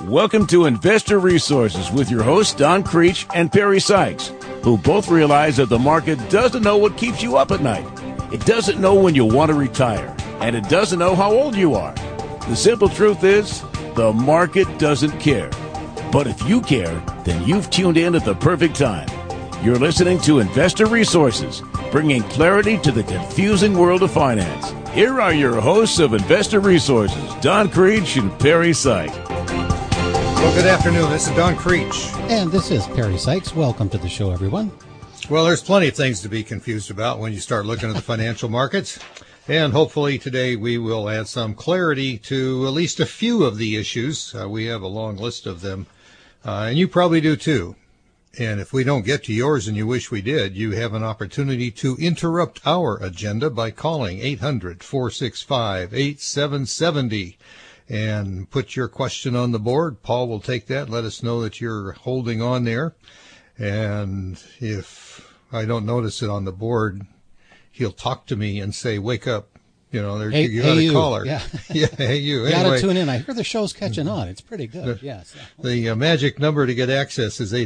Welcome to Investor Resources with your hosts, Don Creech and Perry Sykes, who both realize that the market doesn't know what keeps you up at night. It doesn't know when you want to retire, and it doesn't know how old you are. The simple truth is, the market doesn't care. But if you care, then you've tuned in at the perfect time. You're listening to Investor Resources, bringing clarity to the confusing world of finance. Here are your hosts of Investor Resources, Don Creech and Perry Sykes. Well, good afternoon. This is Don Creech. And this is Perry Sykes. Welcome to the show, everyone. Well, there's plenty of things to be confused about when you start looking at the financial markets. And hopefully today we will add some clarity to at least a few of the issues. We have a long list of them, and you probably do too. And if we don't get to yours and you wish we did, you have an opportunity to interrupt our agenda by calling 800-465-8770 and put your question on the board. Paul will take that. Let us know that you're holding on there. And if I don't notice it on the board, he'll talk to me and say, wake up. You know, you got a caller. Yeah. Yeah, hey, you. You got to tune in. I hear the show's catching on. It's pretty good. Yes. The magic number to get access is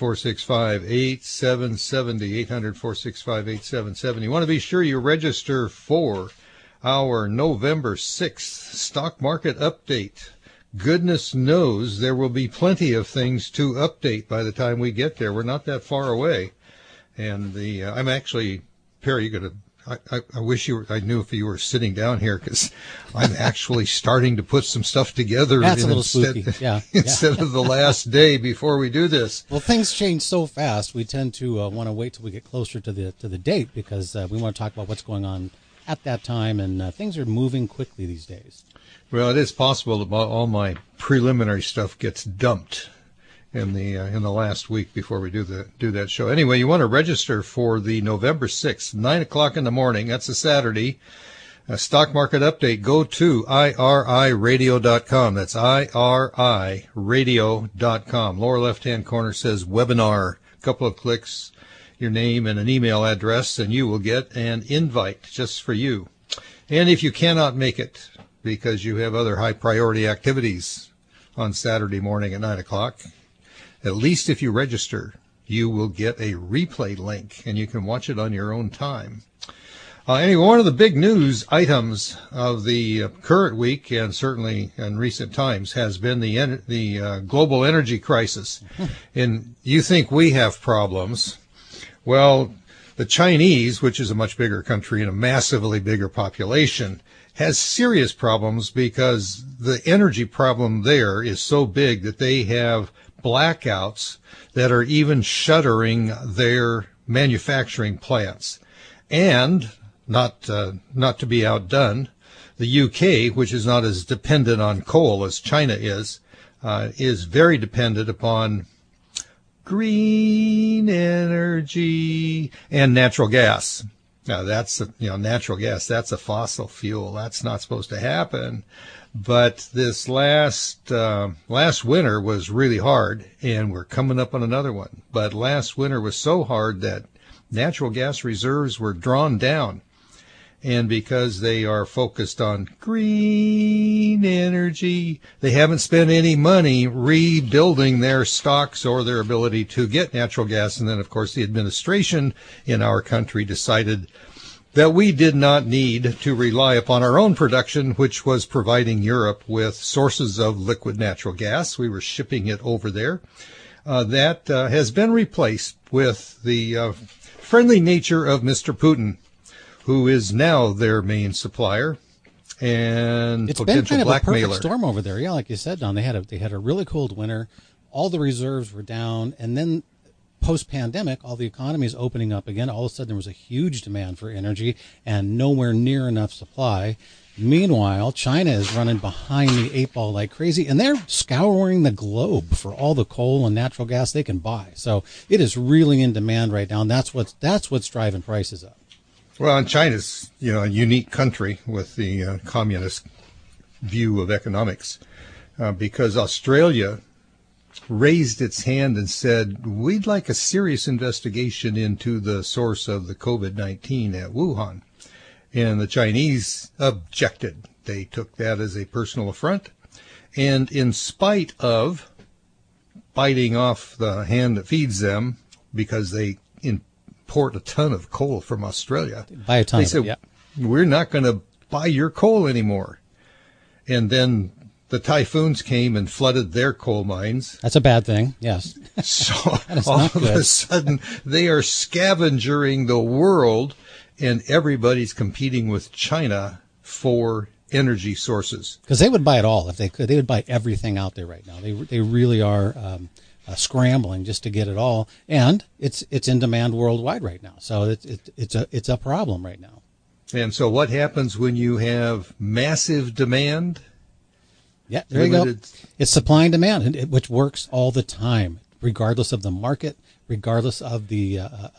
800-465-8770, 800-465-8770. You want to be sure you register for our November 6th stock market update. Goodness knows there will be plenty of things to update by the time we get there. We're not that far away. And I'm actually, Perry, you're going to, I wish I knew if you were sitting down here, because I'm actually starting to put some stuff together. That's a little spooky. Yeah. Instead of the last day before we do this. Well, things change so fast. We tend to want to wait till we get closer to the date, because we want to talk about what's going on at that time, and things are moving quickly these days. Well, it is possible that all my preliminary stuff gets dumped in the last week before we do that show. Anyway, you want to register for the November 6th, 9 o'clock in the morning. That's a Saturday. A stock market update. Go to iriradio.com. That's iriradio.com. Lower left-hand corner says webinar. A couple of clicks, your name and an email address, and you will get an invite just for you. And if you cannot make it because you have other high priority activities on Saturday morning at 9 o'clock, at least if you register, you will get a replay link, and you can watch it on your own time. Anyway, one of the big news items of the current week, and certainly in recent times, has been the global energy crisis. And you think we have problems. Well, the Chinese, which is a much bigger country and a massively bigger population, has serious problems because the energy problem there is so big that they have blackouts that are even shuttering their manufacturing plants. And not to be outdone, the UK, which is not as dependent on coal as China is very dependent upon green energy and natural gas. Now that's natural gas. That's a fossil fuel. That's not supposed to happen. But this last winter was really hard, and we're coming up on another one. But last winter was so hard that natural gas reserves were drawn down. And because they are focused on green energy, they haven't spent any money rebuilding their stocks or their ability to get natural gas. And then, of course, the administration in our country decided that we did not need to rely upon our own production, which was providing Europe with sources of liquid natural gas. We were shipping it over there. That has been replaced with the friendly nature of Mr. Putin, who is now their main supplier and it's potential been kind blackmailer. of a perfect storm over there. Yeah, like you said, Don, they had a really cold winter. All the reserves were down, and then post-pandemic, all the economy is opening up again. All of a sudden, there was a huge demand for energy and nowhere near enough supply. Meanwhile, China is running behind the eight ball like crazy, and they're scouring the globe for all the coal and natural gas they can buy. So it is really in demand right now, and that's what's driving prices up. Well, and China's a unique country with the communist view of economics, because Australia raised its hand and said, we'd like a serious investigation into the source of the COVID-19 at Wuhan. And the Chinese objected. They took that as a personal affront, And in spite of biting off the hand that feeds them, because they import a ton of coal from Australia, Buy a ton they of said, it, yeah. we're not going to buy your coal anymore. And then the typhoons came and flooded their coal mines. That's a bad thing, yes. So That is all not of good. a sudden, they are scavenging the world, and everybody's competing with China for energy sources. Because they would buy it all if they could. They would buy everything out there right now. They really are scrambling just to get it all, and it's in demand worldwide right now. So it's a problem right now. And so what happens when you have massive demand? Yeah, there you go. Limited- It's supply and demand, which works all the time, regardless of the market, regardless of the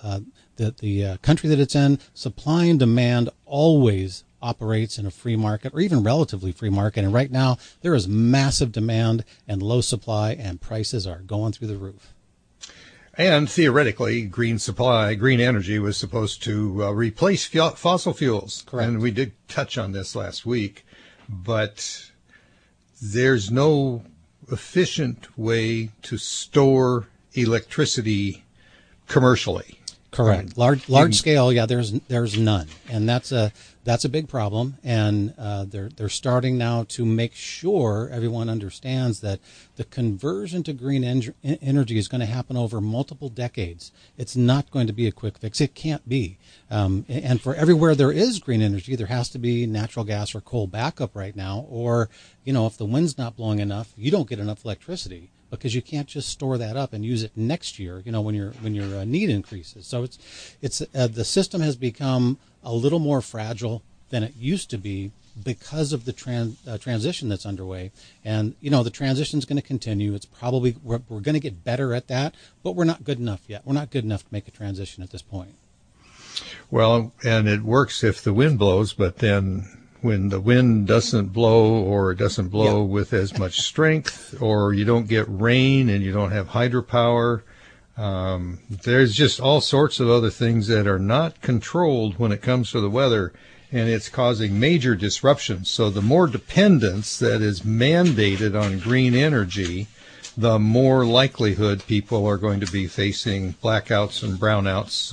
country that it's in. Supply and demand always operates in a free market, or even relatively free market. And right now, there is massive demand and low supply, and prices are going through the roof. And theoretically, green energy was supposed to replace fossil fuels. Correct. And we did touch on this last week, but there's no efficient way to store electricity commercially. Correct. Large scale, yeah. There's none, and that's a big problem. And they're starting now to make sure everyone understands that the conversion to green energy is going to happen over multiple decades. It's not going to be a quick fix. It can't be. And for everywhere there is green energy, there has to be natural gas or coal backup right now. Or if the wind's not blowing enough, you don't get enough electricity, because you can't just store that up and use it next year, when your need increases. So it's the system has become a little more fragile than it used to be because of the transition that's underway. And the transition is going to continue. It's probably we're going to get better at that, but we're not good enough yet. We're not good enough to make a transition at this point. Well, and it works if the wind blows, but then when the wind doesn't blow, or it doesn't blow with as much strength, or you don't get rain and you don't have hydropower, there's just all sorts of other things that are not controlled when it comes to the weather, and it's causing major disruptions. So the more dependence that is mandated on green energy, the more likelihood people are going to be facing blackouts and brownouts.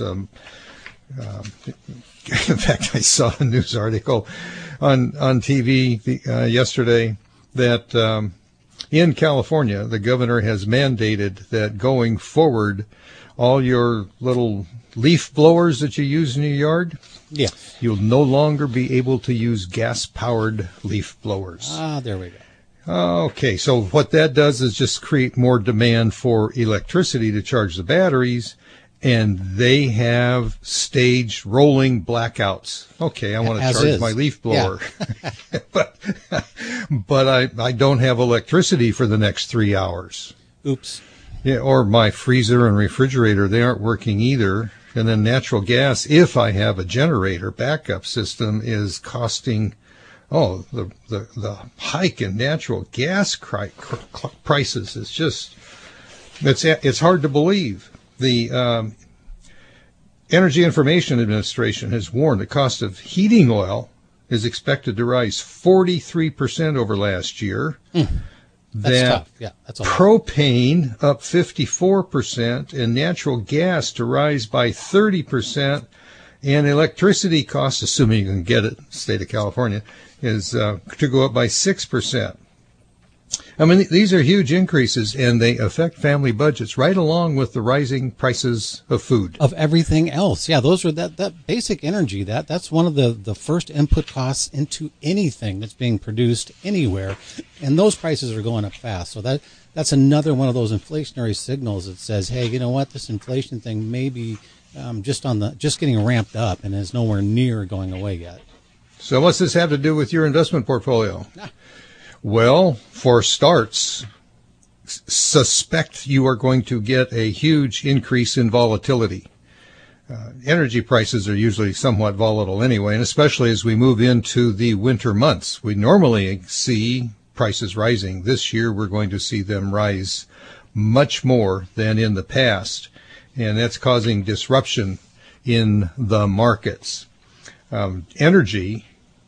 In fact, I saw a news article on TV yesterday that in California, the governor has mandated that going forward, all your little leaf blowers that you use in your yard, you'll no longer be able to use gas-powered leaf blowers. There we go. Okay, so what that does is just create more demand for electricity to charge the batteries, and they have staged rolling blackouts. Okay, I want to charge my leaf blower, but I don't have electricity for the next 3 hours. Oops. Yeah, or my freezer and refrigerator, they aren't working either. And then natural gas, if I have a generator backup system, is costing, the hike in natural gas prices is just, it's hard to believe. The Energy Information Administration has warned the cost of heating oil is expected to rise 43% over last year. That's tough. Yeah, that's a lot. Propane up 54%, and natural gas to rise by 30%, and electricity costs, assuming you can get it in the state of California, is to go up by 6%. I mean, these are huge increases, and they affect family budgets right along with the rising prices of food. Of everything else. Yeah, those are that basic energy. That's one of the first input costs into anything that's being produced anywhere. And those prices are going up fast. So that's another one of those inflationary signals that says, hey, you know what, this inflation thing may be just getting ramped up and is nowhere near going away yet. So what's this have to do with your investment portfolio? Well, for starts, suspect you are going to get a huge increase in volatility. Energy prices are usually somewhat volatile anyway, and especially as we move into the winter months. We normally see prices rising. This year, we're going to see them rise much more than in the past, and that's causing disruption in the markets. Energy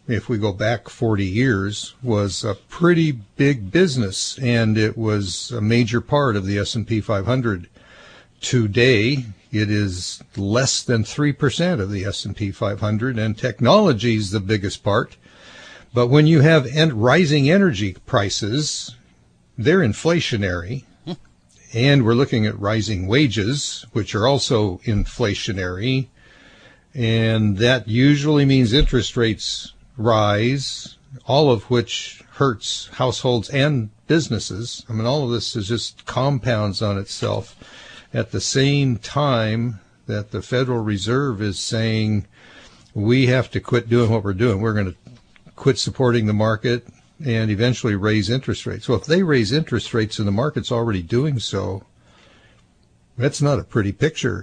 if we go back 40 years, was a pretty big business, and it was a major part of the S&P 500. Today, it is less than 3% of the S&P 500, and technology is the biggest part. But when you have rising energy prices, they're inflationary, and we're looking at rising wages, which are also inflationary, and that usually means interest rates rise, all of which hurts households and businesses. I mean, all of this is just compounds on itself at the same time that the Federal Reserve is saying we have to quit doing what we're doing. We're going to quit supporting the market and eventually raise interest rates. Well, if they raise interest rates and the market's already doing so, that's not a pretty picture.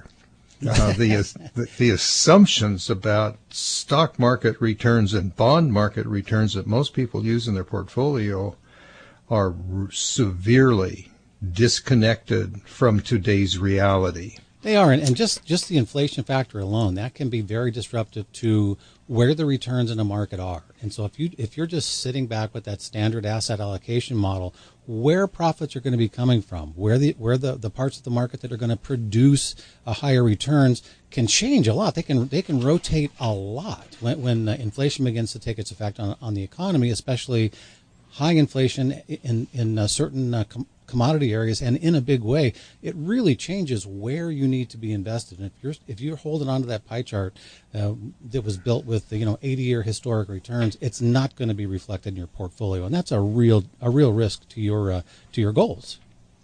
The assumptions about stock market returns and bond market returns that most people use in their portfolio are severely disconnected from today's reality. They are, and just the inflation factor alone, that can be very disruptive to where the returns in the market are. And so if you're just sitting back with that standard asset allocation model, where profits are going to be coming from, where the parts of the market that are going to produce a higher returns can change a lot. They can rotate a lot when inflation begins to take its effect on the economy, especially high inflation in certain commodity areas, and in a big way. It really changes where you need to be invested. And if you're holding on to that pie chart that was built with 80-year historic returns, it's not going to be reflected in your portfolio, and that's a real risk to your goals.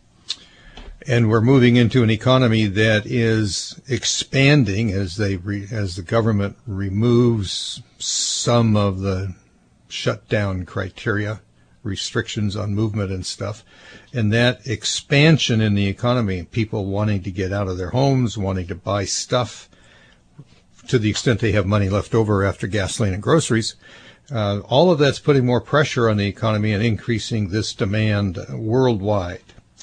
And we're moving into an economy that is expanding as the government removes some of the shutdown criteria, restrictions on movement and stuff. And that expansion in the economy, people wanting to get out of their homes, wanting to buy stuff to the extent they have money left over after gasoline and groceries, all of that's putting more pressure on the economy and increasing this demand worldwide.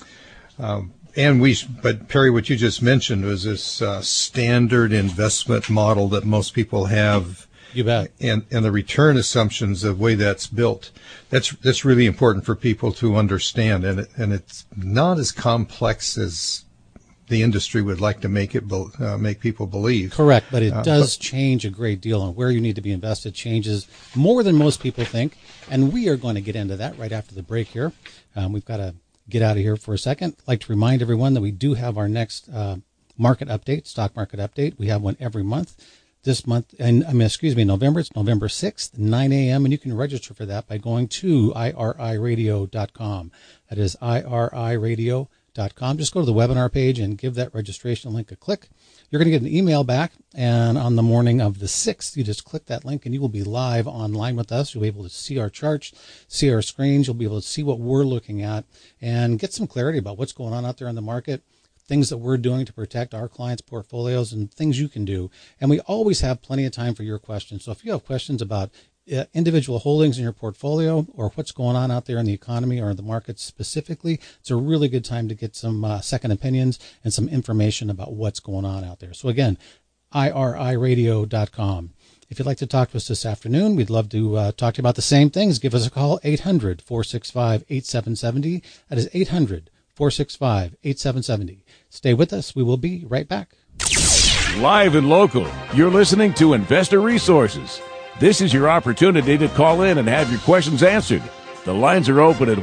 But Perry, what you just mentioned was this standard investment model that most people have. You bet. And the return assumptions, the way that's built, that's really important for people to understand. And it's not as complex as the industry would like to make people believe. Correct, but it does change a great deal on where you need to be invested. Changes more than most people think, and we are going to get into that right after the break here. We've got to get out of here for a second. I'd like to remind everyone that we do have our next market update, stock market update. We have one every month. This month, November, it's November 6th, 9 a.m., and you can register for that by going to iriradio.com. That is iriradio.com. Just go to the webinar page and give that registration link a click. You're going to get an email back, and on the morning of the 6th, you just click that link, and you will be live online with us. You'll be able to see our charts, see our screens. You'll be able to see what we're looking at and get some clarity about what's going on out there in the market, things that we're doing to protect our clients' portfolios, and things you can do. And we always have plenty of time for your questions. So if you have questions about individual holdings in your portfolio or what's going on out there in the economy or the market specifically, it's a really good time to get some second opinions and some information about what's going on out there. So again, iriradio.com. If you'd like to talk to us this afternoon, we'd love to talk to you about the same things. Give us a call, 800-465-8770. That is 800-465-8770. Stay with us. We will be right back. Live and local, you're listening to Investor Resources. This is your opportunity to call in and have your questions answered. The lines are open at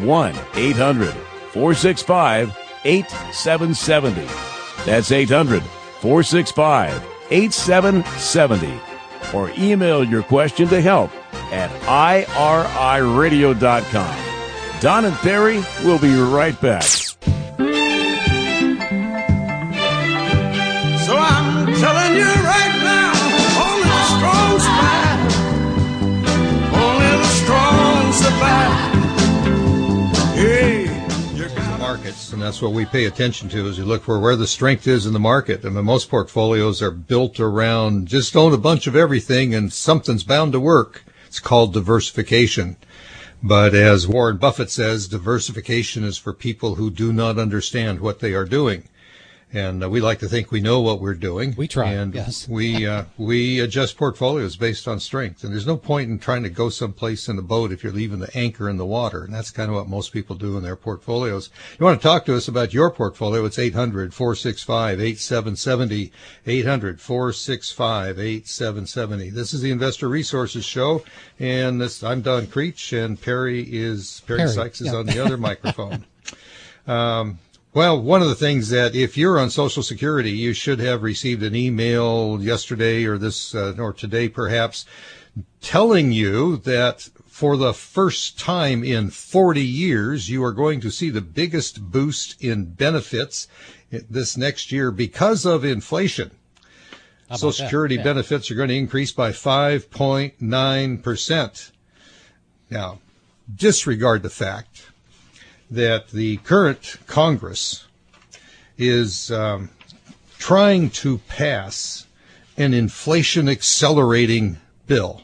1-800-465-8770. That's 800-465-8770. Or email your question to help at iriradio.com. Don and Perry will be right back. So I'm telling you right now, only the strong survive. Only the strong survive. Hey, markets, and that's what we pay attention to as we look for where the strength is in the market. I mean, most portfolios are built around just own a bunch of everything and something's bound to work. It's called diversification. But as Warren Buffett says, diversification is for people who do not understand what they are doing. And we like to think we know what we're doing. We try, and yes. we adjust portfolios based on strength. And there's no point in trying to go someplace in the boat if you're leaving the anchor in the water. And that's kind of what most people do in their portfolios. You want to talk to us about your portfolio? It's 800-465-8770. 800-465-8770. This is the Investor Resources Show, and I'm Don Creech, and Perry Sykes is on the other microphone. Well, one of the things that if you're on Social Security, you should have received an email yesterday or today perhaps, telling you that for the first time in 40 years, you are going to see the biggest boost in benefits this next year because of inflation. Social Security benefits are going to increase by 5.9%. Now, disregard the fact that the current Congress is trying to pass an inflation accelerating bill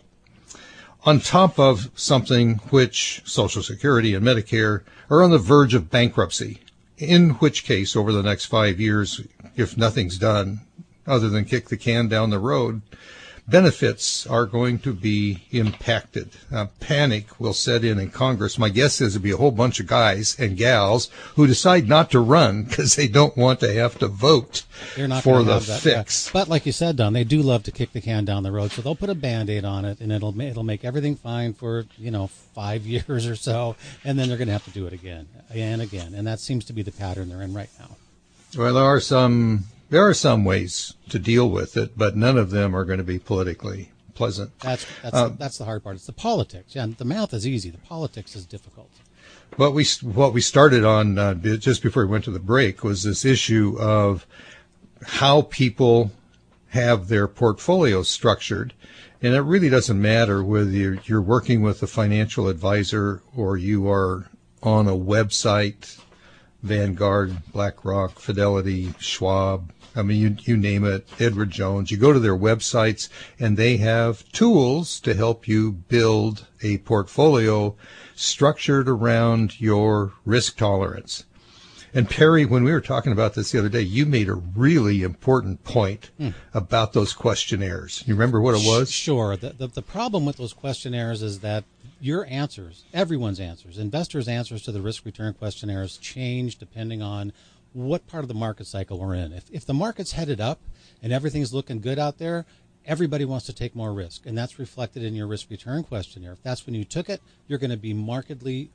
on top of something which Social Security and Medicare are on the verge of bankruptcy, in which case over the next 5 years, if nothing's done other than kick the can down the road, benefits are going to be impacted. Panic will set in Congress. My guess is there'll be a whole bunch of guys and gals who decide not to run because they don't want to have to vote for the fix. But like you said, Don, they do love to kick the can down the road, so they'll put a Band-Aid on it, and it'll make everything fine for 5 years or so, and then they're going to have to do it again and again, and that seems to be the pattern they're in right now. Well, there are some ways to deal with it, but none of them are going to be politically pleasant. That's the hard part. It's the politics. Yeah, the math is easy. The politics is difficult. What we started on just before we went to the break was this issue of how people have their portfolios structured, and it really doesn't matter whether you're working with a financial advisor or you are on a website. Vanguard, BlackRock, Fidelity, Schwab, I mean, you name it, Edward Jones. You go to their websites, and they have tools to help you build a portfolio structured around your risk tolerance. And Perry, when we were talking about this the other day, you made a really important point about those questionnaires. You remember what it was? Sure. The problem with those questionnaires is that your answers, everyone's answers, investors' answers to the risk return questionnaires change depending on what part of the market cycle we're in. If the market's headed up and everything's looking good out there, everybody wants to take more risk, and that's reflected in your risk return questionnaire. If that's when you took it, you're going to be markedly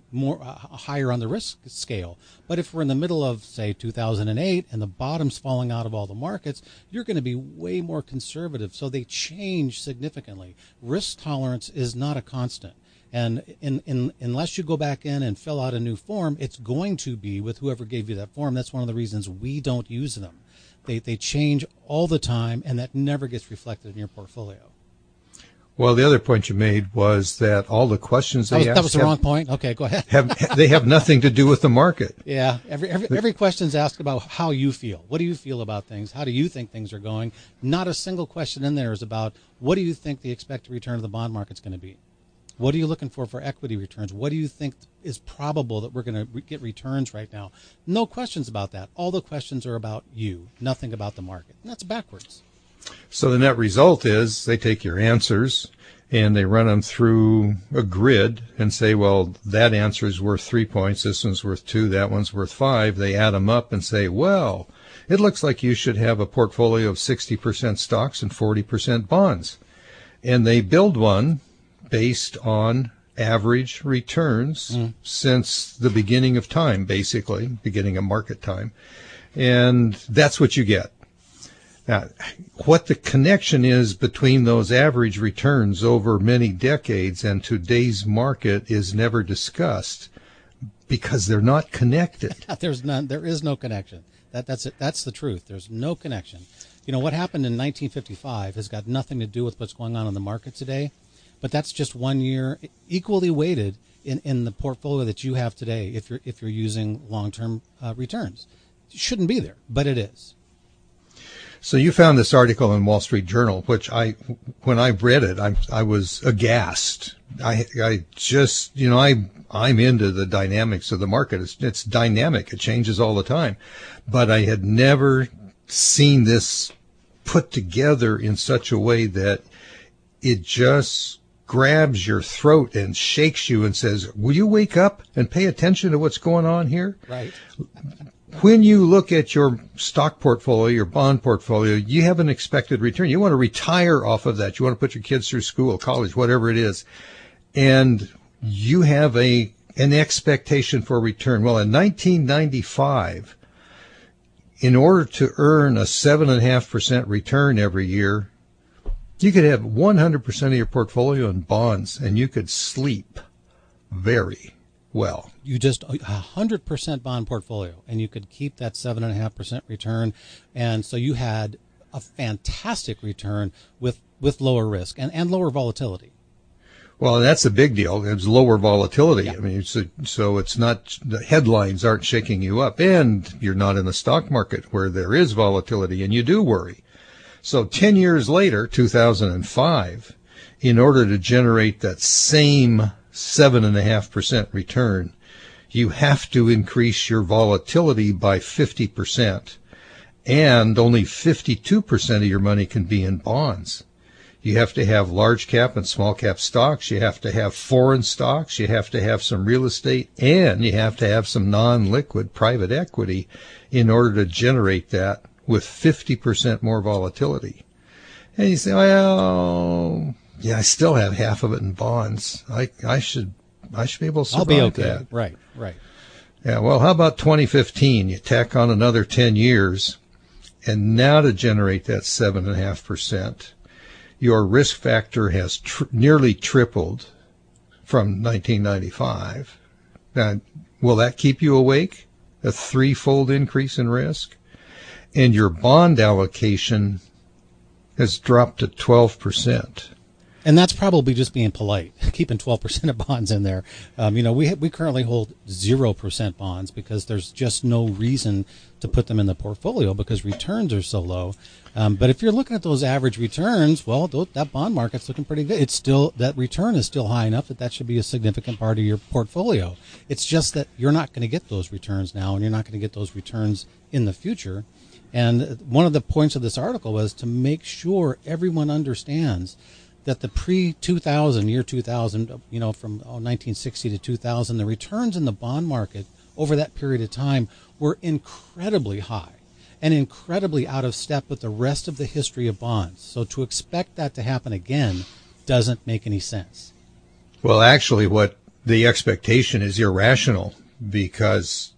higher on the risk scale. But if we're in the middle of, say, 2008 and the bottom's falling out of all the markets, you're going to be way more conservative. So they change significantly. Risk tolerance is not a constant. And unless you go back in and fill out a new form, it's going to be with whoever gave you that form. That's one of the reasons we don't use them. They change all the time, and that never gets reflected in your portfolio. Well, the other point you made was that all the questions they asked... That was the wrong point? Okay, go ahead. They have nothing to do with the market. Yeah, every question's asked about how you feel. What do you feel about things? How do you think things are going? Not a single question in there is about what do you think the expected return of the bond market's going to be? What are you looking for equity returns? What do you think is probable that we're going to get returns right now? No questions about that. All the questions are about you, nothing about the market. And that's backwards. So the net result is they take your answers and they run them through a grid and say, well, that answer is worth 3 points. This one's worth 2. That one's worth 5. They add them up and say, well, it looks like you should have a portfolio of 60% stocks and 40% bonds. And they build one based on average returns since the beginning of time, basically, beginning of market time. And that's what you get. Now, what the connection is between those average returns over many decades and today's market is never discussed because they're not connected. There's none. There is no connection. That's it. That's the truth. There's no connection. You know, what happened in 1955 has got nothing to do with what's going on in the market today. But that's just 1 year, equally weighted in the portfolio that you have today. If you're using long-term returns, it shouldn't be there, but it is. So you found this article in Wall Street Journal, which when I read it, I was aghast. I just, I'm into the dynamics of the market. It's dynamic. It changes all the time. But I had never seen this put together in such a way that it just grabs your throat and shakes you and says, will you wake up and pay attention to what's going on here? Right. When you look at your stock portfolio, your bond portfolio, you have an expected return. You want to retire off of that. You want to put your kids through school, college, whatever it is. And you have an expectation for return. Well, in 1995, in order to earn a 7.5% return every year, you could have 100% of your portfolio in bonds, and you could sleep very well. You just 100% bond portfolio, and you could keep that 7.5% return, and so you had a fantastic return with lower risk and lower volatility. Well, that's a big deal. It's lower volatility. Yeah. I mean, so it's not, the headlines aren't shaking you up, and you're not in the stock market where there is volatility and you do worry. So 10 years later, 2005, in order to generate that same 7.5% return, you have to increase your volatility by 50%, and only 52% of your money can be in bonds. You have to have large cap and small cap stocks. You have to have foreign stocks. You have to have some real estate, and you have to have some non-liquid private equity in order to generate that with 50% more volatility. And you say, well, yeah, I still have half of it in bonds. I should be able to survive I'll be okay. that. Right. Yeah, well, how about 2015? You tack on another 10 years, and now to generate that 7.5%, your risk factor has nearly tripled from 1995. Now, will that keep you awake? A threefold increase in risk? And your bond allocation has dropped to 12%. And that's probably just being polite, keeping 12% of bonds in there. We currently hold 0% bonds because there's just no reason to put them in the portfolio because returns are so low. But if you're looking at those average returns, well, that bond market's looking pretty good. It's still, that return is still high enough that should be a significant part of your portfolio. It's just that you're not going to get those returns now, and you're not going to get those returns in the future. And one of the points of this article was to make sure everyone understands that the pre-2000, year 2000, from 1960 to 2000, the returns in the bond market over that period of time were incredibly high and incredibly out of step with the rest of the history of bonds. So to expect that to happen again doesn't make any sense. Well, actually, what the expectation is irrational, because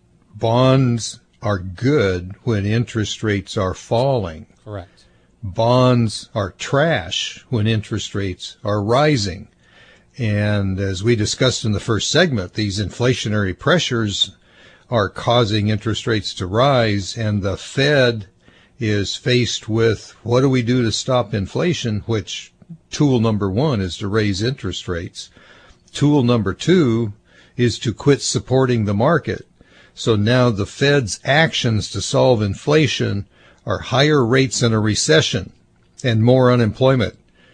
bonds are good when interest rates are falling. Correct. Bonds are trash when interest rates are rising. And as we discussed in the first segment, these inflationary pressures are causing interest rates to rise, and the Fed is faced with, what do we do to stop inflation? Which tool number one is to raise interest rates. Tool number two is to quit supporting the market. So now the Fed's actions to solve inflation are higher rates in a recession and more unemployment.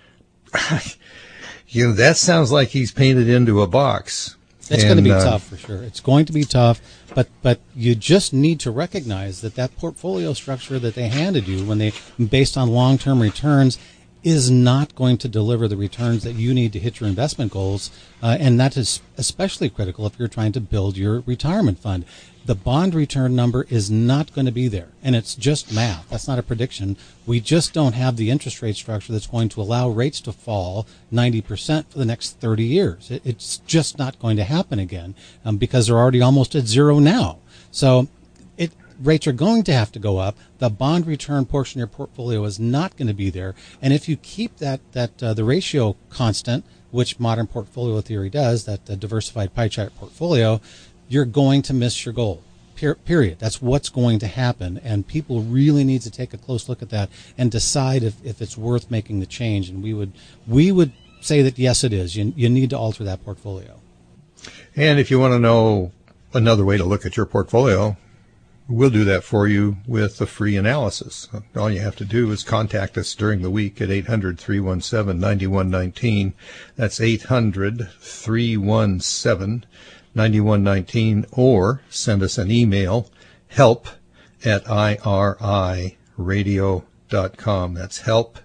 That sounds like he's painted into a box. It's going to be tough for sure. It's going to be tough, but you just need to recognize that portfolio structure that they handed you based on long-term returns is not going to deliver the returns that you need to hit your investment goals, and that is especially critical if you're trying to build your retirement fund. The bond return number is not going to be there, and it's just math. That's not a prediction. We just don't have the interest rate structure that's going to allow rates to fall 90% for the next 30 years. It's just not going to happen again because they're already almost at zero now. So rates are going to have to go up. The bond return portion of your portfolio is not going to be there. And if you keep the ratio constant, which modern portfolio theory does, that diversified pie chart portfolio, you're going to miss your goal. Period. That's what's going to happen. And people really need to take a close look at that and decide if it's worth making the change. And we would say that, yes, it is. You need to alter that portfolio. And if you want to know another way to look at your portfolio, We'll do that for you with a free analysis. All you have to do is contact us during the week at 800-317-9119. That's 800-317-9119, or send us an email, help@iriradio.com. That's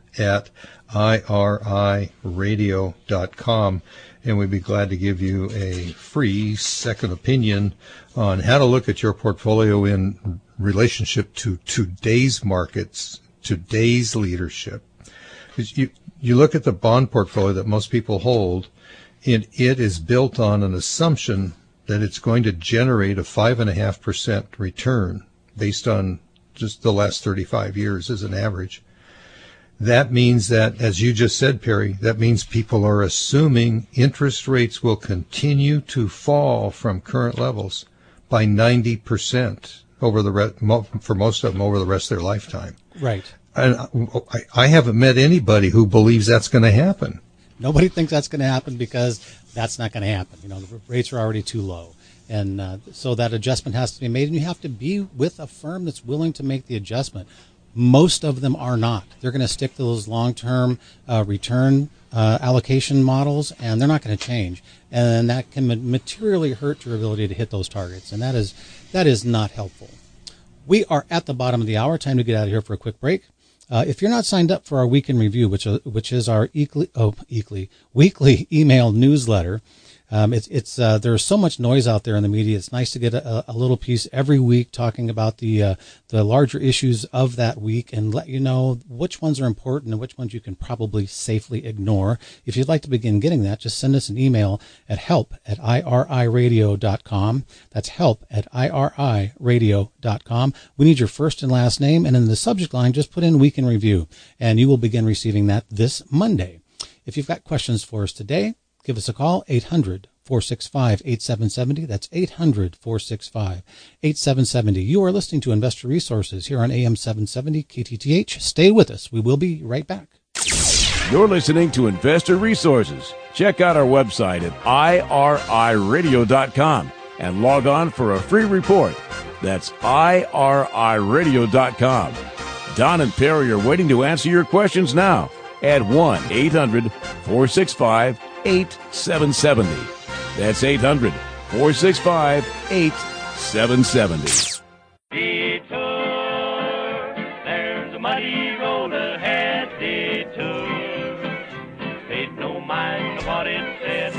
help@iriradio.com. And we'd be glad to give you a free second opinion on how to look at your portfolio in relationship to today's markets, today's leadership. Because you look at the bond portfolio that most people hold, and it is built on an assumption that it's going to generate a 5.5% return based on just the last 35 years as an average. That means that, as you just said, Perry, that means people are assuming interest rates will continue to fall from current levels by 90% for most of them over the rest of their lifetime. Right. And I haven't met anybody who believes that's going to happen. Nobody thinks that's going to happen because that's not going to happen. You know, the rates are already too low. And so that adjustment has to be made, and you have to be with a firm that's willing to make the adjustment. Most of them are not. They're going to stick to those long-term return allocation models, and they're not going to change. And that can materially hurt your ability to hit those targets, and that is not helpful. We are at the bottom of the hour. Time to get out of here for a quick break. If you're not signed up for our Week in Review, which is our weekly email newsletter, there's so much noise out there in the media. It's nice to get a little piece every week talking about the larger issues of that week and let you know which ones are important and which ones you can probably safely ignore. If you'd like to begin getting that, just send us an email at help@iriradio.com. That's help@iriradio.com. We need your first and last name, and in the subject line, just put in Week in Review, and you will begin receiving that this Monday. If you've got questions for us today, give us a call, 800-465-8770. That's 800-465-8770. You are listening to Investor Resources here on AM 770 KTTH. Stay with us. We will be right back. You're listening to Investor Resources. Check out our website at iriradio.com and log on for a free report. That's iriradio.com. Don and Perry are waiting to answer your questions now at 1-800-465-8770. That's 800-465-8770. Detour, there's a muddy road ahead, detour. Paid no mind to what it said,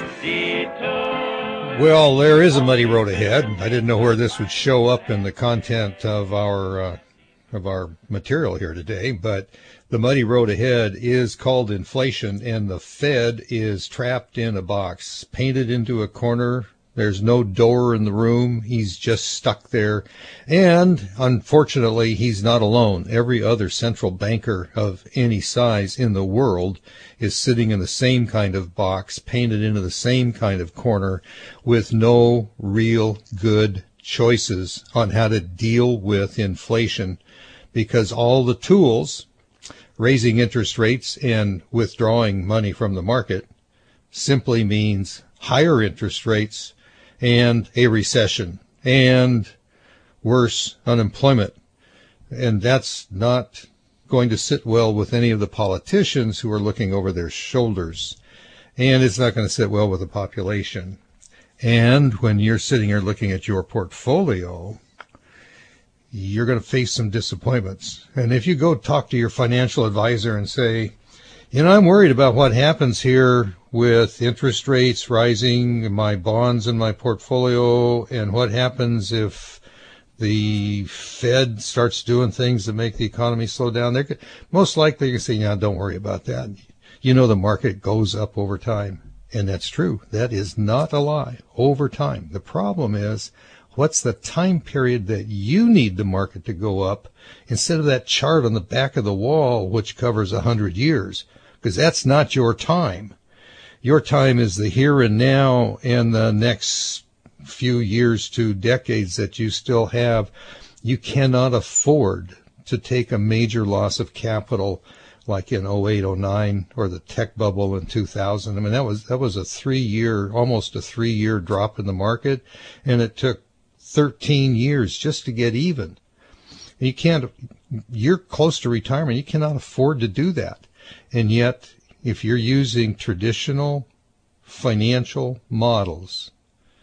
detour. Well, there is a muddy road ahead. I didn't know where this would show up in the content of our material here today, but the muddy road ahead is called inflation, and the Fed is trapped in a box, painted into a corner. There's no door in the room. He's just stuck there. And unfortunately, he's not alone. Every other central banker of any size in the world is sitting in the same kind of box, painted into the same kind of corner, with no real good choices on how to deal with inflation, because all the tools, raising interest rates and withdrawing money from the market, simply means higher interest rates and a recession and worse, unemployment. And that's not going to sit well with any of the politicians who are looking over their shoulders. And it's not going to sit well with the population. And when you're sitting here looking at your portfolio, you're going to face some disappointments. And if you go talk to your financial advisor and say, I'm worried about what happens here with interest rates rising, my bonds in my portfolio, and what happens if the Fed starts doing things that make the economy slow down, they're most likely going to say, don't worry about that. The market goes up over time. And that's true. That is not a lie. Over time. The problem is, what's the time period that you need the market to go up instead of that chart on the back of the wall, which covers 100 years? Because that's not your time. Your time is the here and now and the next few years to decades that you still have. You cannot afford to take a major loss of capital like in 08, 09, or the tech bubble in 2000. I mean, that was a almost a 3-year drop in the market, and it took 13 years just to get even. You're close to retirement. You cannot afford to do that. And yet, if you're using traditional financial models,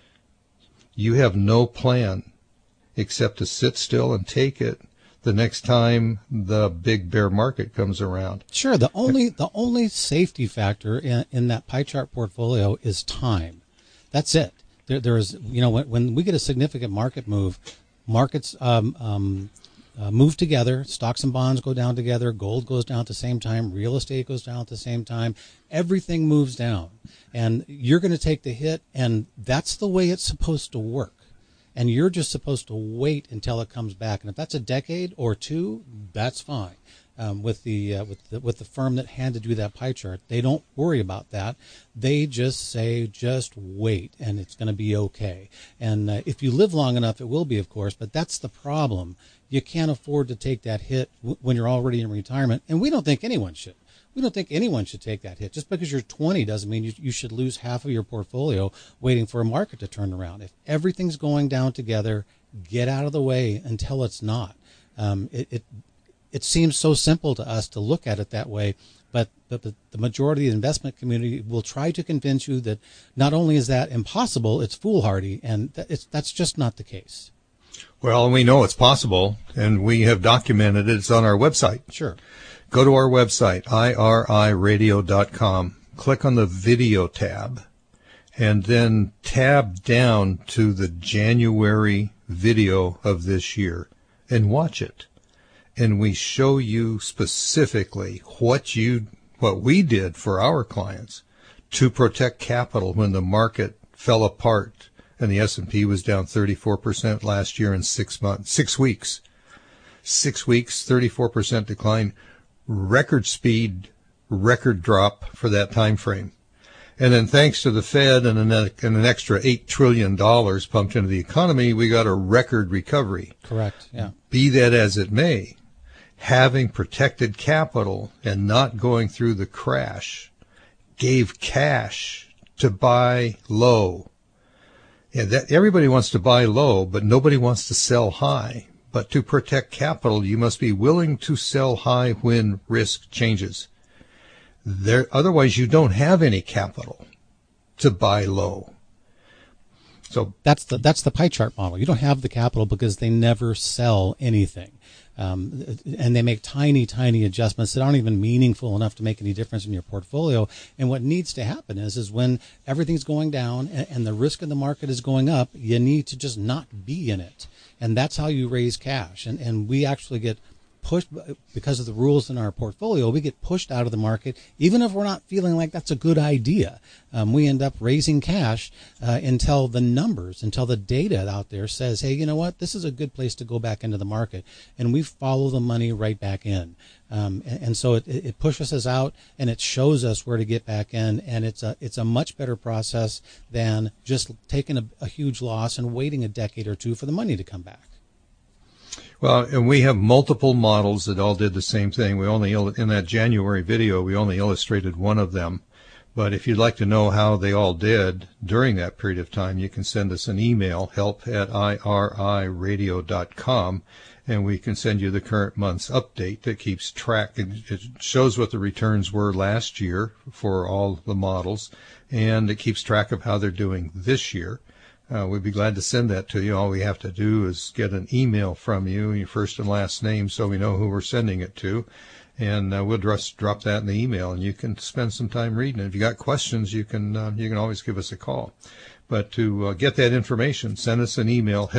you have no plan except to sit still and take it the next time the big bear market comes around. Sure. The only safety factor in that pie chart portfolio is time. That's it. There is, when we get a significant market move, markets move together. Stocks and bonds go down together. Gold goes down at the same time. Real estate goes down at the same time. Everything moves down. And you're going to take the hit, and that's the way it's supposed to work. And you're just supposed to wait until it comes back. And if that's a decade or two, that's fine. With the firm that handed you that pie chart, they don't worry about that. They just say, just wait, and it's going to be okay. And if you live long enough, it will be, of course. But that's the problem. You can't afford to take that hit when you're already in retirement, and we don't think anyone should. We don't think anyone should take that hit. Just because you're 20 doesn't mean you should lose half of your portfolio waiting for a market to turn around. If everything's going down together, get out of the way until it's not. It seems so simple to us to look at it that way, but the majority of the investment community will try to convince you that not only is that impossible, it's foolhardy, and that's just not the case. Well, we know it's possible, and we have documented it. It's on our website. Sure. Go to our website, iriradio.com, click on the video tab, and then tab down to the January video of this year and watch it. And we show you specifically what we did for our clients to protect capital when the market fell apart and the S&P was down 34% last year in 6 months, 6 weeks. 6 weeks, 34% decline, record speed, record drop for that time frame. And then thanks to the Fed and an extra $8 trillion pumped into the economy, we got a record recovery. Correct, yeah. Be that as it may, having protected capital and not going through the crash gave cash to buy low. And that everybody wants to buy low, but nobody wants to sell high. But to protect capital, you must be willing to sell high when risk changes. Otherwise, you don't have any capital to buy low. So that's the pie chart model. You don't have the capital because they never sell anything. And they make tiny, tiny adjustments that aren't even meaningful enough to make any difference in your portfolio. And what needs to happen is when everything's going down and the risk in the market is going up, you need to just not be in it. And that's how you raise cash. And we actually get pushed because of the rules in our portfolio. We get pushed out of the market, even if we're not feeling like that's a good idea. We end up raising cash until the data out there says, hey, you know what? This is a good place to go back into the market. And we follow the money right back in. And so it pushes us out and it shows us where to get back in. And it's a much better process than just taking a huge loss and waiting a decade or two for the money to come back. Well, and we have multiple models that all did the same thing. In that January video, we only illustrated one of them. But if you'd like to know how they all did during that period of time, you can send us an email, help@iriradio.com, and we can send you the current month's update that keeps track. It shows what the returns were last year for all the models, and it keeps track of how they're doing this year. We'd be glad to send that to you. All we have to do is get an email from you, your first and last name, so we know who we're sending it to. And we'll just drop that in the email, and you can spend some time reading it. If you got questions, you can always give us a call. But to get that information, send us an email,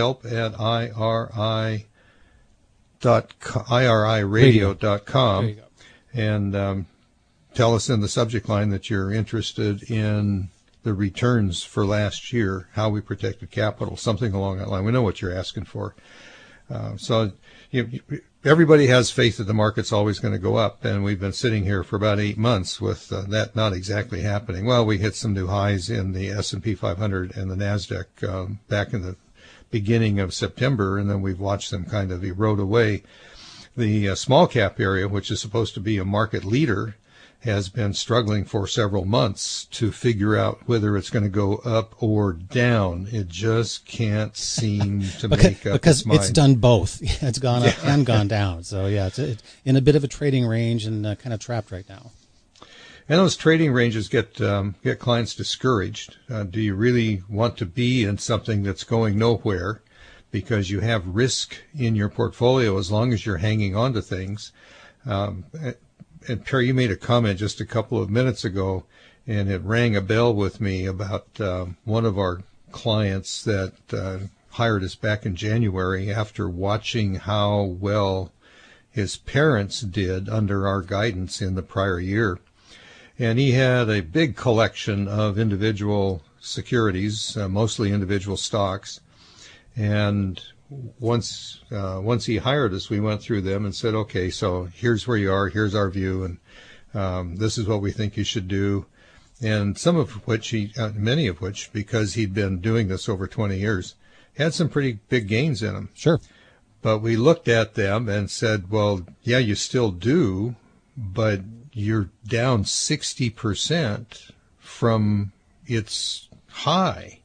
help@iriradio.com, and tell us in the subject line that you're interested in the returns for last year, how we protected capital, something along that line. We know what you're asking for. So everybody has faith that the market's always going to go up, and we've been sitting here for about 8 months with that not exactly happening. Well, we hit some new highs in the S&P 500 and the NASDAQ back in the beginning of September, and then we've watched them kind of erode away. The small cap area, which is supposed to be a market leader, has been struggling for several months to figure out whether it's going to go up or down. It just can't seem to make up because its mind. it's done both. It's gone up and gone down. So yeah, it's in a bit of a trading range and kind of trapped right now. And those trading ranges get clients discouraged. Do you really want to be in something that's going nowhere because you have risk in your portfolio as long as you're hanging on to things? And Perry, you made a comment just a couple of minutes ago, and it rang a bell with me about one of our clients that hired us back in January after watching how well his parents did under our guidance in the prior year. And he had a big collection of individual securities, mostly individual stocks. And once he hired us, we went through them and said, okay, so here's where you are, here's our view, and this is what we think you should do. And some of which many of which, because he'd been doing this over 20 years, had some pretty big gains in them. Sure. But we looked at them and said, well, yeah, you still do, but you're down 60% from its high.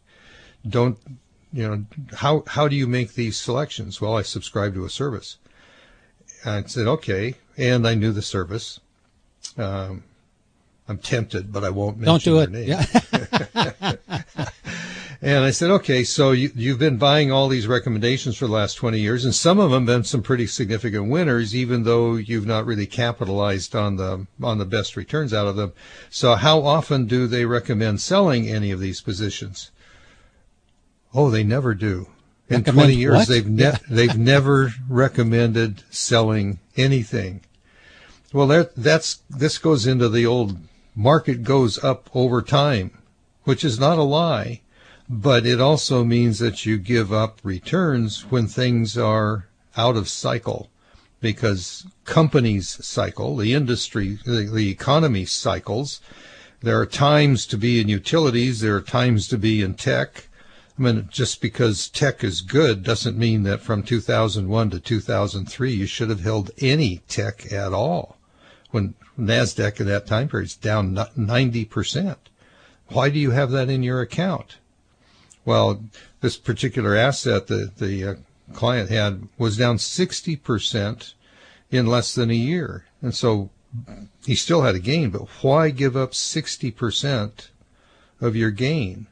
How do you make these selections? Well, I subscribe to a service. I said, okay. And I knew the service. I'm tempted, but I won't mention Don't do their it. name. Yeah. And I said, okay, so you've been buying all these recommendations for the last 20 years, and some of them have been some pretty significant winners, even though you've not really capitalized on the best returns out of them. So how often do they recommend selling any of these positions? Oh, they never do. In 20 years, what? they've never recommended selling anything. Well, this goes into the old market goes up over time, which is not a lie, but it also means that you give up returns when things are out of cycle, because companies cycle, the industry, the economy cycles. There are times to be in utilities, there are times to be in tech. I mean, just because tech is good doesn't mean that from 2001 to 2003 you should have held any tech at all. When NASDAQ at that time period is down 90%. Why do you have that in your account? Well, this particular asset that the client had was down 60% in less than a year. And so he still had a gain, but why give up 60% of your gain?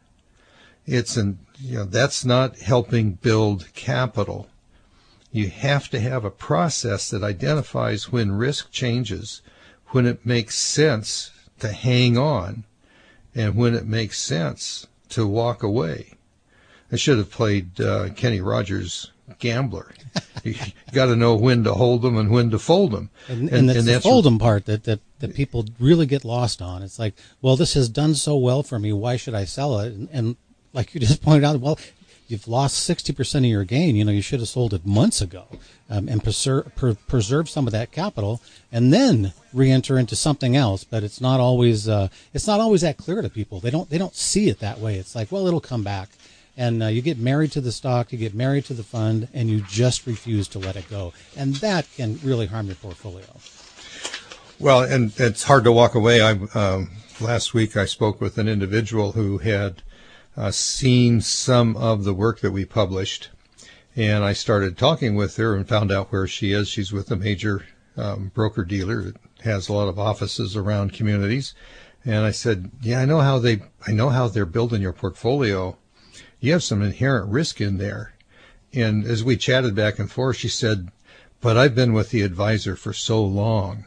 That's not helping build capital. You have to have a process that identifies when risk changes, when it makes sense to hang on, and when it makes sense to walk away. I should have played Kenny Rogers' Gambler. You got to know when to hold them and when to fold them. And that's the fold them part that people really get lost on. It's like, well, this has done so well for me. Why should I sell it? And like you just pointed out, well, you've lost 60% of your gain. You should have sold it months ago and preserve some of that capital and then re-enter into something else. But it's not always that clear to people. They don't see it that way. It's like, well, it'll come back. And you get married to the stock, you get married to the fund, and you just refuse to let it go. And that can really harm your portfolio. Well, and it's hard to walk away. Last week I spoke with an individual who had seen some of the work that we published, and I started talking with her and found out where she is. She's with a major broker-dealer that has a lot of offices around communities. And I said, yeah, I know how they're building your portfolio. You have some inherent risk in there. And as we chatted back and forth, she said, but I've been with the advisor for so long.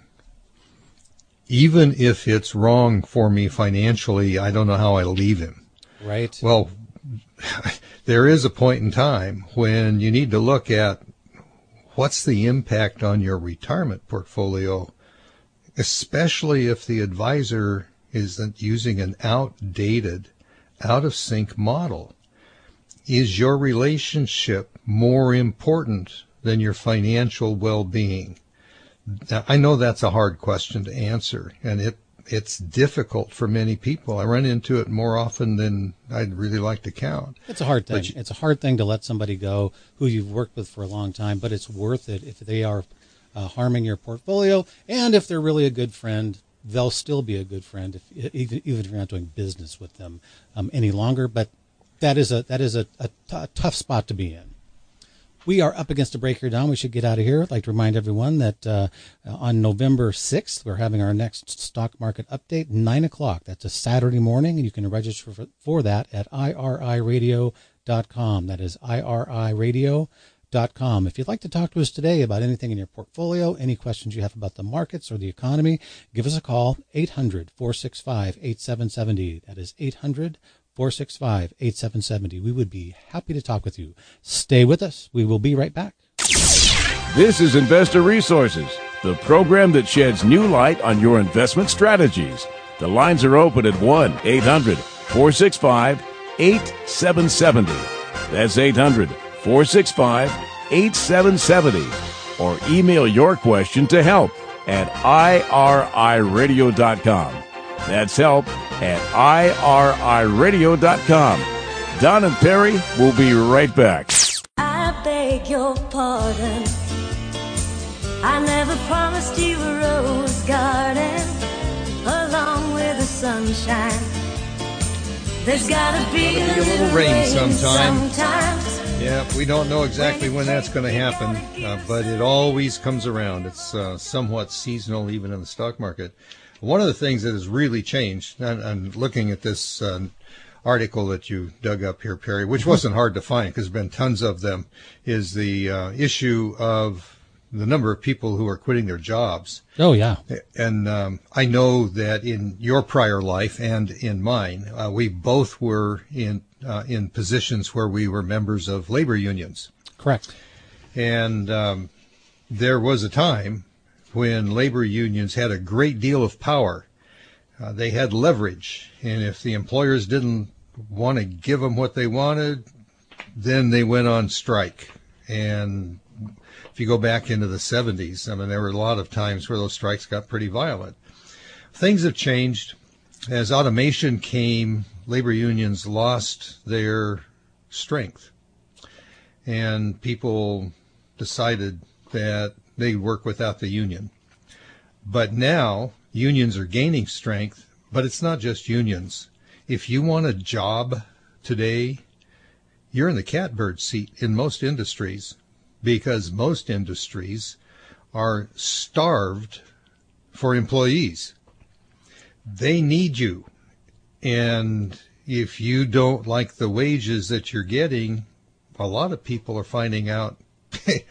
Even if it's wrong for me financially, I don't know how I leave him. Right. Well, there is a point in time when you need to look at what's the impact on your retirement portfolio, especially if the advisor is using an outdated, out-of-sync model. Is your relationship more important than your financial well-being? Now, I know that's a hard question to answer, and it's difficult for many people. I run into it more often than I'd really like to count. It's a hard thing. It's a hard thing to let somebody go who you've worked with for a long time, but it's worth it if they are harming your portfolio, and if they're really a good friend, they'll still be a good friend even if you're not doing business with them any longer. But that is a tough spot to be in. We are up against a break here, Don. We should get out of here. I'd like to remind everyone that on November 6th, we're having our next stock market update, 9 o'clock. That's a Saturday morning, and you can register for that at iriradio.com. That is iriradio.com. If you'd like to talk to us today about anything in your portfolio, any questions you have about the markets or the economy, give us a call, 800-465-8770. That is 800-465-8770. We would be happy to talk with you. Stay with us. We will be right back. This is Investor Resources, the program that sheds new light on your investment strategies. The lines are open at 1-800-465-8770. That's 800-465-8770. Or email your question to help at iriradio.com. That's help at iriradio.com. Don and Perry will be right back. I beg your pardon. I never promised you a rose garden along with the sunshine. There's gotta be a little rain sometimes. Yeah, we don't know exactly when that's going to happen, but it always comes around. It's somewhat seasonal even in the stock market. One of the things that has really changed, and I'm looking at this article that you dug up here, Perry, which wasn't hard to find because there's been tons of them, is the issue of the number of people who are quitting their jobs. Oh, yeah. And I know that in your prior life and in mine, we both were in positions where we were members of labor unions. Correct. And there was a time when labor unions had a great deal of power. They had leverage, and if the employers didn't want to give them what they wanted, then they went on strike. And if you go back into the 70s, I mean, there were a lot of times where those strikes got pretty violent. Things have changed. As automation came, labor unions lost their strength, and people decided that they work without the union. But now unions are gaining strength, but it's not just unions. If you want a job today, you're in the catbird seat in most industries, because most industries are starved for employees. They need you. And if you don't like the wages that you're getting, a lot of people are finding out, hey,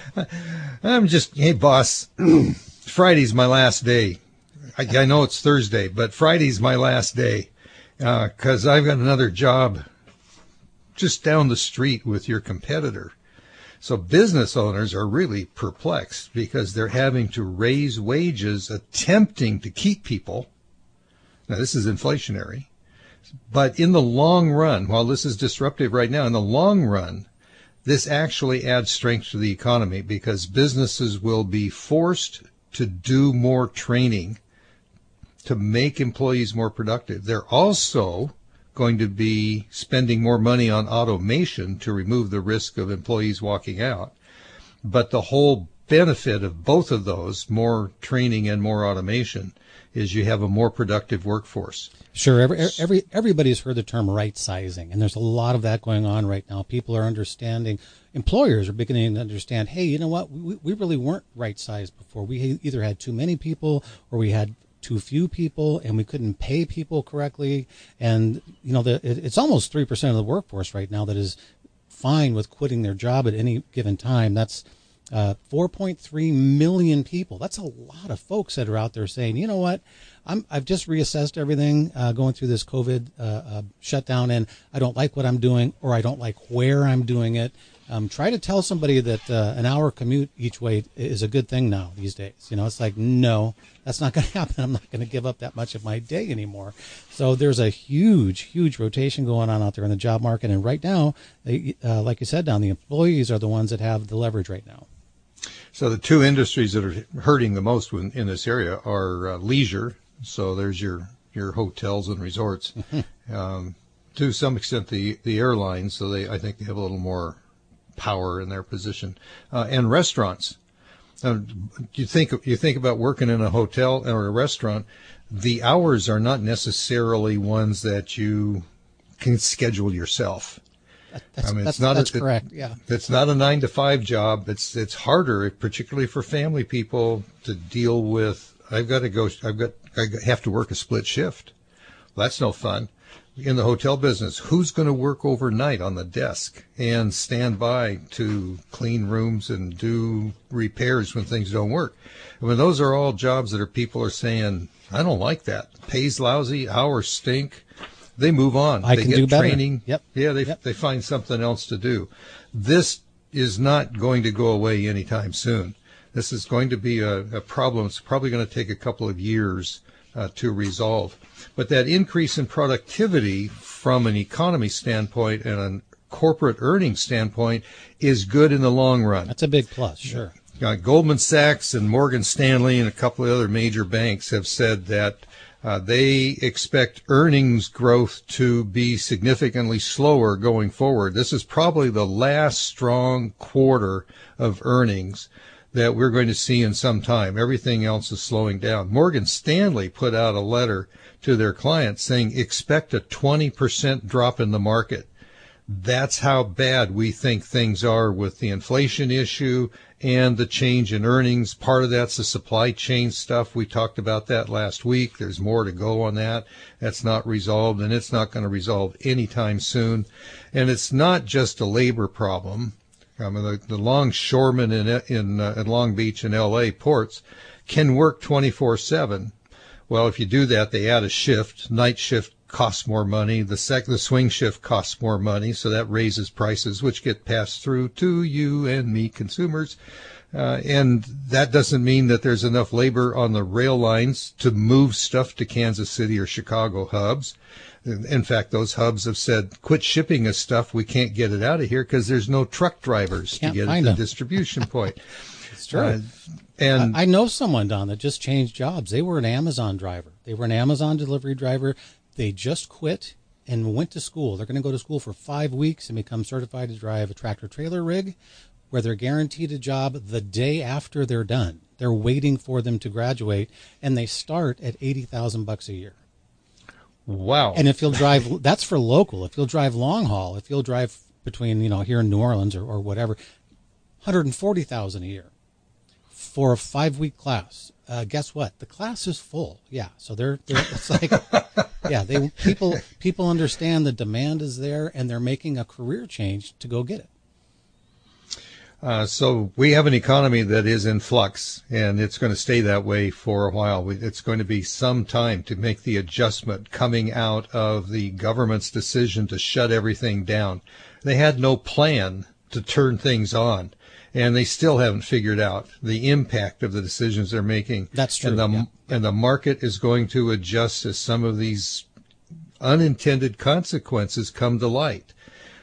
boss, Friday's my last day. I know it's Thursday, but Friday's my last day because I've got another job just down the street with your competitor. So business owners are really perplexed because they're having to raise wages, attempting to keep people. Now, this is inflationary. But in the long run, while this is disruptive right now, in the long run, this actually adds strength to the economy because businesses will be forced to do more training to make employees more productive. They're also going to be spending more money on automation to remove the risk of employees walking out. But the whole benefit of both of those, more training and more automation, is you have a more productive workforce. Sure. Everybody's heard the term right sizing, and there's a lot of that going on right now. People are understanding, employers are beginning to understand, hey, you know what? We really weren't right sized before. We either had too many people or we had too few people, and we couldn't pay people correctly. And, you know, it's almost 3% of the workforce right now that is fine with quitting their job at any given time. That's 4.3 million people. That's a lot of folks that are out there saying, you know what, I've just reassessed everything going through this COVID shutdown, and I don't like what I'm doing, or I don't like where I'm doing it. Try to tell somebody that an hour commute each way is a good thing now these days. You know, it's like, no, that's not going to happen. I'm not going to give up that much of my day anymore. So there's a huge rotation going on out there in the job market. And right now, like you said, Don, the employees are the ones that have the leverage right now. So the two industries that are hurting the most in this area are leisure. So there's your hotels and resorts. To some extent, the airlines. So I think they have a little more power in their position, and restaurants. You think about working in a hotel or a restaurant. The hours are not necessarily ones that you can schedule yourself. That's correct. Yeah, it's not a 9-to-5 job. It's harder, particularly for family people, to deal with. I have to work a split shift. Well, that's no fun. In the hotel business, who's going to work overnight on the desk and stand by to clean rooms and do repairs when things don't work? I mean, those are all jobs that people are saying, I don't like that. Pay's lousy, hours stink. They move on. They get do better. Training. Yep. Yeah, they find something else to do. This is not going to go away anytime soon. This is going to be a problem. It's probably going to take a couple of years to resolve. But that increase in productivity from an economy standpoint and a corporate earnings standpoint is good in the long run. That's a big plus, sure. Goldman Sachs and Morgan Stanley and a couple of other major banks have said that they expect earnings growth to be significantly slower going forward. This is probably the last strong quarter of earnings that we're going to see in some time. Everything else is slowing down. Morgan Stanley put out a letter to their clients saying, expect a 20% drop in the market. That's how bad we think things are with the inflation issue and the change in earnings. Part of that's the supply chain stuff. We talked about that last week. There's more to go on that. That's not resolved, and it's not going to resolve anytime soon. And it's not just a labor problem. I mean, the longshoremen in Long Beach and L.A. ports can work 24/7. Well, if you do that, they add a shift. Night shift costs more money. The swing shift costs more money, so that raises prices, which get passed through to you and me, consumers. And that doesn't mean that there's enough labor on the rail lines to move stuff to Kansas City or Chicago hubs. In fact, those hubs have said, quit shipping us stuff. We can't get it out of here because there's no truck drivers to get it to the distribution point. It's true. And I know someone, Don, that just changed jobs. They were an Amazon driver. They were an Amazon delivery driver. They just quit and went to school. They're going to go to school for 5 weeks and become certified to drive a tractor-trailer rig, where they're guaranteed a job the day after they're done. They're waiting for them to graduate, and they start at $80,000 a year. Wow. And if you'll drive, that's for local. If you'll drive long haul, if you'll drive between, here in New Orleans or whatever, $140,000 a year for a 5-week class. Guess what? The class is full. Yeah. So they're it's like, yeah, people understand the demand is there, and they're making a career change to go get it. So we have an economy that is in flux, and it's going to stay that way for a while. It's going to be some time to make the adjustment coming out of the government's decision to shut everything down. They had no plan to turn things on, and they still haven't figured out the impact of the decisions they're making. That's true. And the market is going to adjust as some of these unintended consequences come to light.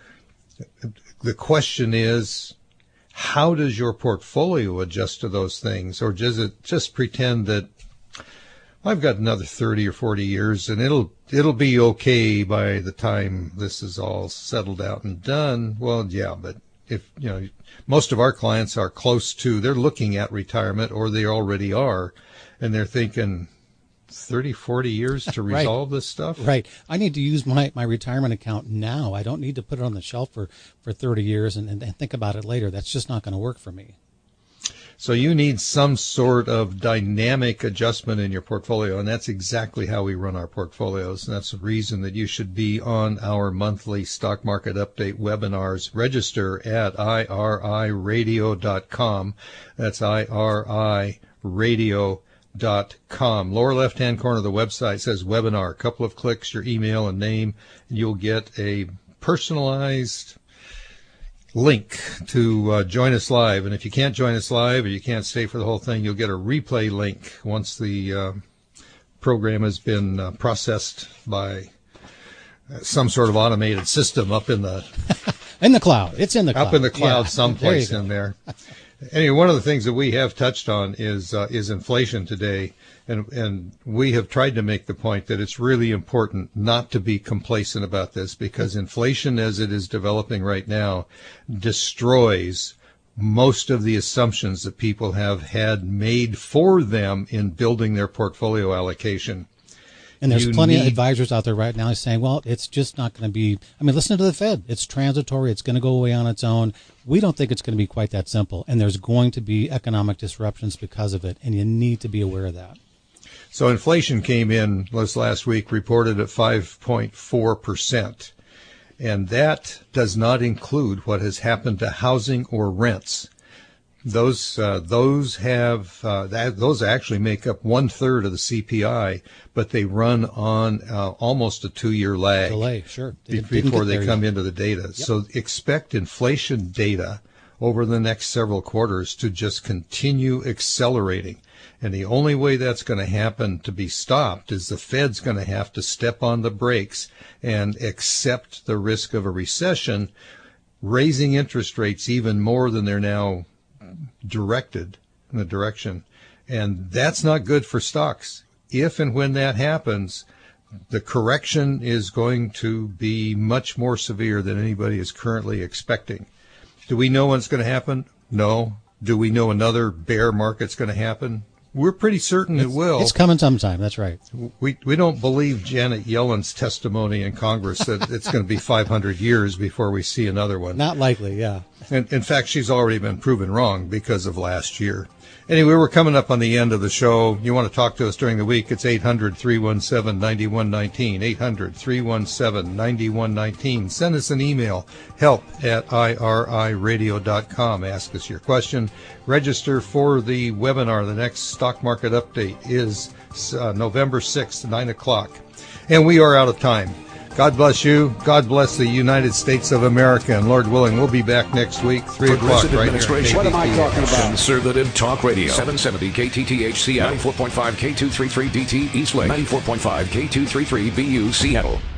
The question is, how does your portfolio adjust to those things? Or does it just pretend that I've got another 30 or 40 years and it'll be okay by the time this is all settled out and done? Well, yeah, but if, most of our clients are they're looking at retirement, or they already are, and they're thinking 30, 40 years to resolve this stuff? Right. I need to use my retirement account now. I don't need to put it on the shelf for 30 years and think about it later. That's just not going to work for me. So you need some sort of dynamic adjustment in your portfolio, and that's exactly how we run our portfolios. And that's the reason that you should be on our monthly stock market update webinars. Register at iriradio.com. That's iriradio.com. Lower left-hand corner of the website says webinar. A couple of clicks, your email and name, and you'll get a personalized link to join us live. And if you can't join us live or you can't stay for the whole thing, you'll get a replay link once the program has been processed by some sort of automated system up in the in the cloud. It's in the cloud. Up in the cloud, yeah, someplace in there. Anyway, one of the things that we have touched on is inflation today, and we have tried to make the point that it's really important not to be complacent about this, because inflation, as it is developing right now, destroys most of the assumptions that people have had made for them in building their portfolio allocation. And there's plenty of advisors out there right now saying, well, it's just not going to be, I mean, listen to the Fed. It's transitory. It's going to go away on its own. We don't think it's going to be quite that simple. And there's going to be economic disruptions because of it. And you need to be aware of that. So inflation came in last week, reported at 5.4%. And that does not include what has happened to housing or rents. Those actually make up 1/3 of the CPI, but they run on almost a 2-year lag. Delay, sure. Before they come into the data. Yep. So expect inflation data over the next several quarters to just continue accelerating. And the only way that's going to happen to be stopped is the Fed's going to have to step on the brakes and accept the risk of a recession, raising interest rates even more than they're now directed in the direction. And that's not good for stocks. If and when that happens, the correction is going to be much more severe than anybody is currently expecting. Do we know when it's going to happen? No. Do we know another bear market's going to happen? We're pretty certain it will. It's coming sometime. That's right. We don't believe Janet Yellen's testimony in Congress that it's going to be 500 years before we see another one. Not likely, yeah. And in fact, she's already been proven wrong because of last year. Anyway, we're coming up on the end of the show. You want to talk to us during the week, it's 800-317-9119, 800-317-9119. Send us an email, help@iriradio.com. Ask us your question. Register for the webinar. The next stock market update is November 6th, 9 o'clock. And we are out of time. God bless you. God bless the United States of America. And Lord willing, we'll be back next week, 3 o'clock, right here. What am I talking about? Conservative Talk Radio. 770 KTTH Seattle. 94.5 K233 DT East Lake. 94.5 K233 BU Seattle.